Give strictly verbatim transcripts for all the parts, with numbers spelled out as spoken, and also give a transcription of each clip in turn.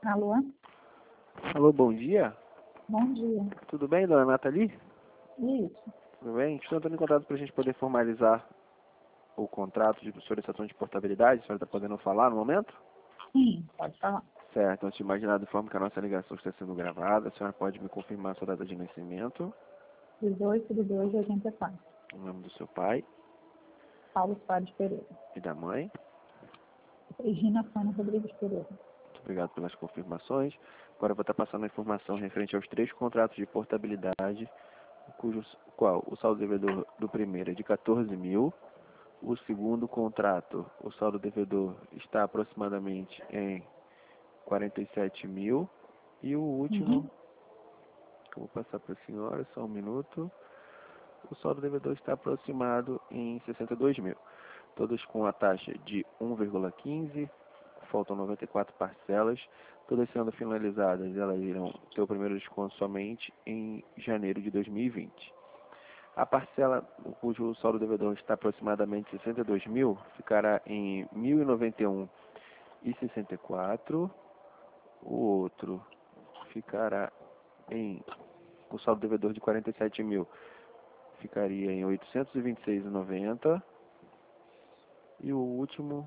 Alô? Alô, bom dia. Bom dia. Tudo bem, dona Nathalie? Isso. Tudo bem? Estou entrando em contato para a gente poder formalizar o contrato de solicitação de portabilidade. A senhora está podendo falar no momento? Sim, pode falar. Certo. Antes de mais nada, informo que a nossa ligação está sendo gravada. A senhora pode me confirmar a sua data de nascimento, dezoito de dois de oitenta e quatro. o nome do seu pai Paulo Soares Pereira. e da mãe. Regina Fana Rodrigues Pereira. Muito obrigado pelas confirmações. Agora eu vou estar passando a informação referente aos três contratos de portabilidade, cujo qual o saldo devedor do primeiro é de quatorze mil. O segundo contrato, o saldo devedor está aproximadamente em quarenta e sete mil. E o último, Uhum. que eu vou passar para a senhora, só um minuto. O saldo devedor está aproximado em sessenta e dois mil. Todos com a taxa de um vírgula quinze, faltam noventa e quatro parcelas. Todas sendo finalizadas, elas irão ter o primeiro desconto somente em janeiro de dois mil e vinte. A parcela cujo saldo devedor está aproximadamente sessenta e dois mil ficará em mil e noventa e um e sessenta e quatro. O outro ficará em o saldo devedor de quarenta e sete mil ficaria em oitocentos e vinte e seis e noventa. E o último,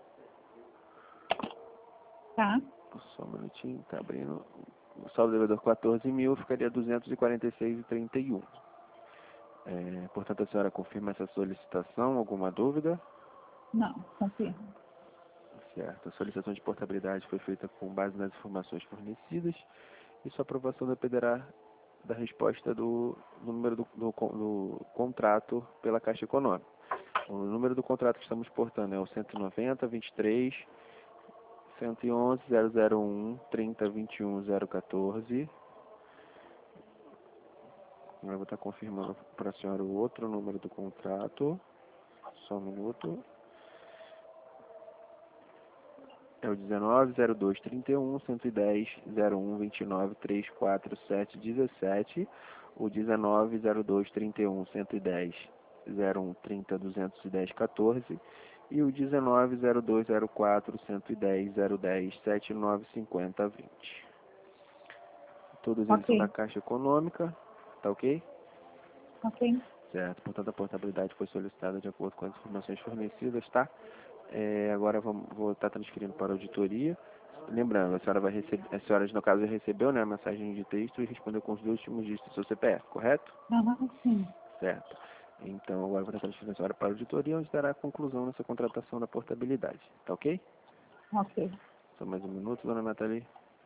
Tá. só um minutinho, está abrindo. O saldo devedor quatorze mil ficaria duzentos e quarenta e seis e trinta e um. É, portanto, a senhora confirma essa solicitação? Alguma dúvida? Não, confirmo. Certo. A solicitação de portabilidade foi feita com base nas informações fornecidas e sua aprovação dependerá da resposta do, do número do, do, do contrato pela Caixa Econômica. O número do contrato que estamos portando é o cento e noventa, vinte e três, cento e onze, zero zero um, trinta, vinte e um, zero quatorze. Eu vou estar confirmando para a senhora o outro número do contrato. Só um minuto. É o dezenove, zero dois, trinta e um, cento e dez, zero um, vinte e nove, trinta e quatro, sete, dezessete. O dezenove, zero dois, trinta e um, cento e dez, zero um, trinta, duzentos e dez, quatorze. E o dezenove, zero dois, zero quatro, cento e dez, zero dez, setenta e nove, cinquenta, vinte. Todos eles são da Ok. Caixa Econômica. Tá ok? Ok. Certo. Portanto, a portabilidade foi solicitada de acordo com as informações fornecidas, tá? É, agora vamos, vou estar transferindo para a auditoria. Lembrando, a senhora vai receber, a senhora no caso já recebeu, né, a mensagem de texto e respondeu com os dois últimos dígitos do seu C P F, correto? Aham, sim. Certo. Então agora vou estar transferindo a senhora para a auditoria, onde dará a conclusão nessa contratação da portabilidade. Tá ok? Ok. Só mais um minuto, dona Nathalie.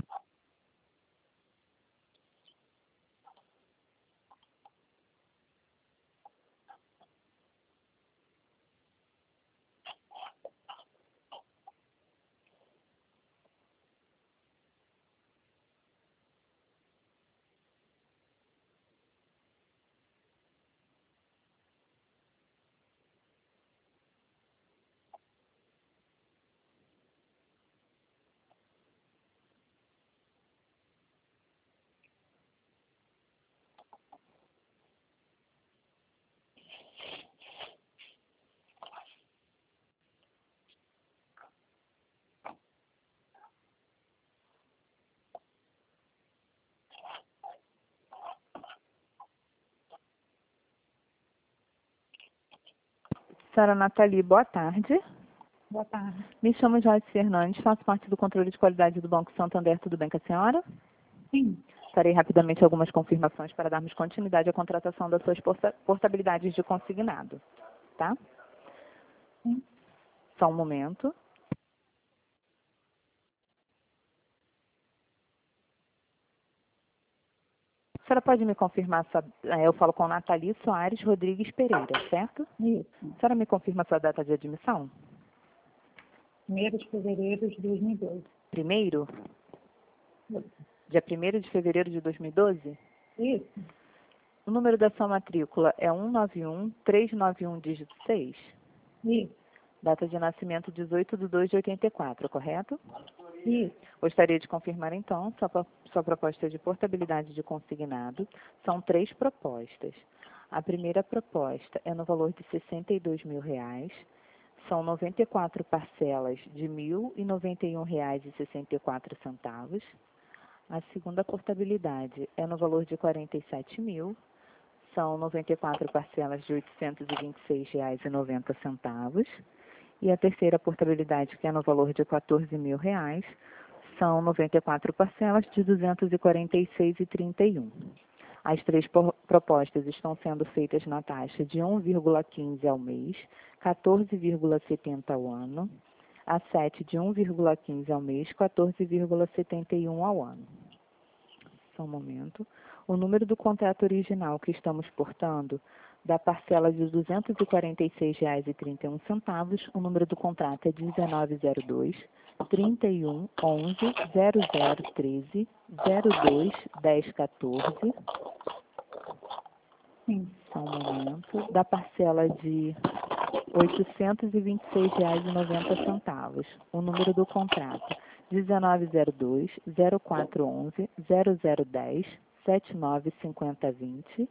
Senhora Nathalie, boa tarde. Boa tarde. Me chamo Joyce Fernandes, faço parte do controle de qualidade do Banco Santander. Tudo bem com a senhora? Sim. Farei rapidamente algumas confirmações para darmos continuidade à contratação das suas porta- portabilidades de consignado. Tá? Sim. Só um momento. A senhora pode me confirmar, sua, eh, eu falo com Nathalie Soares Rodrigues Pereira, certo? Isso. A senhora me confirma sua data de admissão? primeiro de fevereiro de dois mil e doze. Primeiro? Dia primeiro de fevereiro de dois mil e doze? Isso. O número da sua matrícula é um nove um, três nove um, dígito seis? Isso. Data de nascimento dezoito de dois de oitenta e quatro, correto? Isso. Gostaria de confirmar, então, sua, pro- sua proposta de portabilidade de consignado. São três propostas. A primeira proposta é no valor de sessenta e dois mil reais, São noventa e quatro parcelas de mil e noventa e um reais e sessenta e quatro centavos. A segunda portabilidade é no valor de quarenta e sete mil. São noventa e quatro parcelas de oitocentos e vinte e seis reais e noventa centavos. E a terceira portabilidade, que é no valor de quatorze mil reais, são noventa e quatro parcelas de duzentos e quarenta e seis reais e trinta e um. As três propostas estão sendo feitas na taxa de um vírgula quinze ao mês, quatorze vírgula setenta ao ano, a sete de um vírgula quinze ao mês, quatorze vírgula setenta e um ao ano. Só um momento. O número do contrato original que estamos portando, da parcela de duzentos e quarenta e seis reais e trinta e um centavos, o número do contrato é dezenove zero dois, trinta e um, onze, zero zero treze, zero dois, dez quatorze. Sim. Só um momento. Da parcela de oitocentos e vinte e seis reais e noventa centavos. O número do contrato, dezenove zero dois, zero quatro onze, zero zero dez, setenta e nove cinquenta vinte.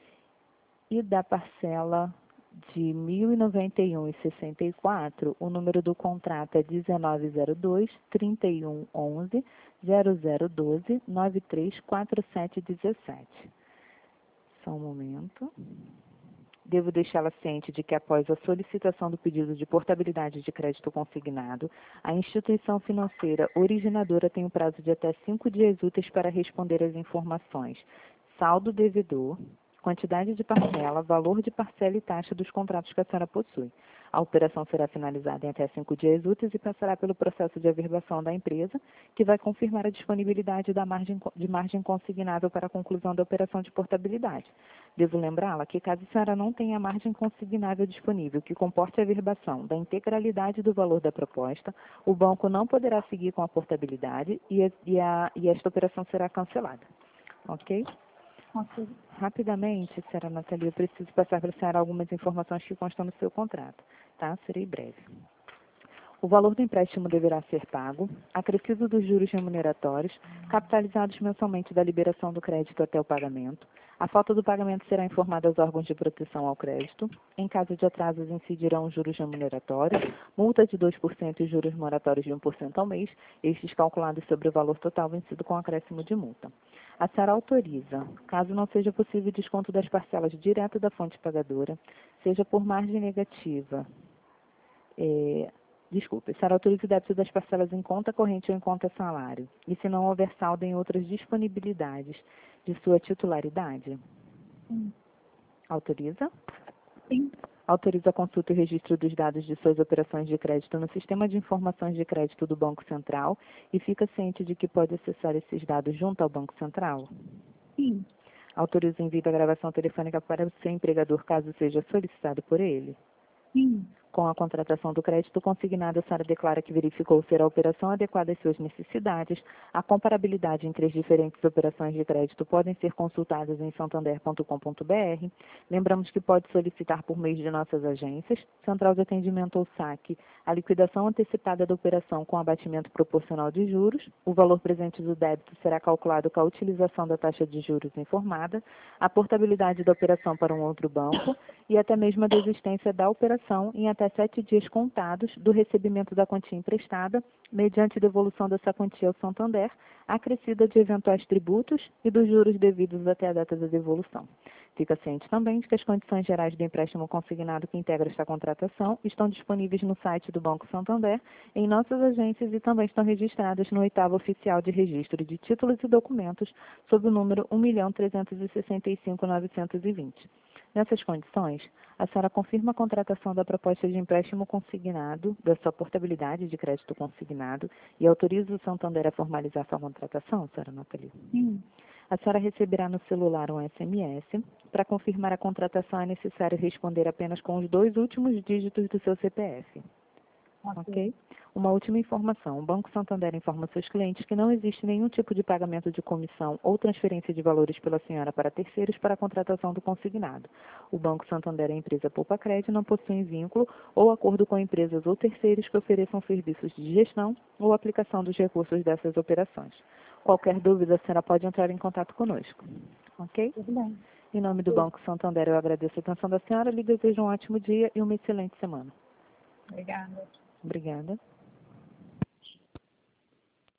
E da parcela de mil e noventa e um reais e sessenta e quatro, o número do contrato é dezenove zero dois, trinta e um, onze, zero zero doze, nove três quatro sete dezessete. Só um momento. Devo deixá-la ciente de que, após a solicitação do pedido de portabilidade de crédito consignado, a instituição financeira originadora tem um prazo de até cinco dias úteis para responder às informações: saldo devedor, quantidade de parcela, valor de parcela e taxa dos contratos que a senhora possui. A operação será finalizada em até cinco dias úteis e passará pelo processo de averbação da empresa, que vai confirmar a disponibilidade da margem, de margem consignável para a conclusão da operação de portabilidade. Devo lembrá-la que, caso a senhora não tenha margem consignável disponível que comporte a averbação da integralidade do valor da proposta, o banco não poderá seguir com a portabilidade e, a, e, a, e esta operação será cancelada. Ok? Ok. Rapidamente, senhora Nathalie, eu preciso passar para a senhora algumas informações que constam no seu contrato, tá? Serei breve. O valor do empréstimo deverá ser pago, acrescido dos juros remuneratórios, capitalizados mensalmente da liberação do crédito até o pagamento. A falta do pagamento será informada aos órgãos de proteção ao crédito. Em caso de atrasos, incidirão os juros remuneratórios, multa de dois por cento e juros moratórios de um por cento ao mês, estes calculados sobre o valor total vencido com acréscimo de multa. A senhora autoriza, caso não seja possível o desconto das parcelas direto da fonte pagadora, seja por margem negativa, é, desculpe, a senhora autoriza o débito das parcelas em conta corrente ou em conta salário, e se não houver saldo em outras disponibilidades de sua titularidade? Sim. Autoriza? Sim. Autoriza a consulta e registro dos dados de suas operações de crédito no Sistema de Informações de Crédito do Banco Central e fica ciente de que pode acessar esses dados junto ao Banco Central? Sim. Autoriza o envio da gravação telefônica para o seu empregador, caso seja solicitado por ele? Sim. Com a contratação do crédito consignado, a senhora declara que verificou ser a operação adequada às suas necessidades. A comparabilidade entre as diferentes operações de crédito podem ser consultadas em santander ponto com ponto br. Lembramos que pode solicitar por meio de nossas agências, Central de Atendimento ou saque, a liquidação antecipada da operação com abatimento proporcional de juros. O valor presente do débito será calculado com a utilização da taxa de juros informada, a portabilidade da operação para um outro banco e até mesmo a desistência da operação em até sete dias contados do recebimento da quantia emprestada, mediante devolução dessa quantia ao Santander, acrescida de eventuais tributos e dos juros devidos até a data da devolução. Fica ciente também de que as condições gerais do empréstimo consignado que integra esta contratação estão disponíveis no site do Banco Santander, em nossas agências e também estão registradas no oitavo Oficial de Registro de Títulos e Documentos, sob o número um milhão trezentos e sessenta e cinco mil novecentos e vinte. Nessas condições, a senhora confirma a contratação da proposta de empréstimo consignado, da sua portabilidade de crédito consignado, e autoriza o Santander a formalizar sua contratação, senhora Nathalie? Sim. A senhora receberá no celular um S M S. Para confirmar a contratação, é necessário responder apenas com os dois últimos dígitos do seu C P F. Ok? Uma última informação. O Banco Santander informa seus clientes que não existe nenhum tipo de pagamento de comissão ou transferência de valores pela senhora para terceiros para a contratação do consignado. O Banco Santander e a empresa Poupa Crédito não possuem vínculo ou acordo com empresas ou terceiros que ofereçam serviços de gestão ou aplicação dos recursos dessas operações. Qualquer dúvida, a senhora pode entrar em contato conosco. Ok? Tudo bem. Em nome do Banco Santander, eu agradeço a atenção da senhora, lhe desejo um ótimo dia e uma excelente semana. Obrigada. Obrigada.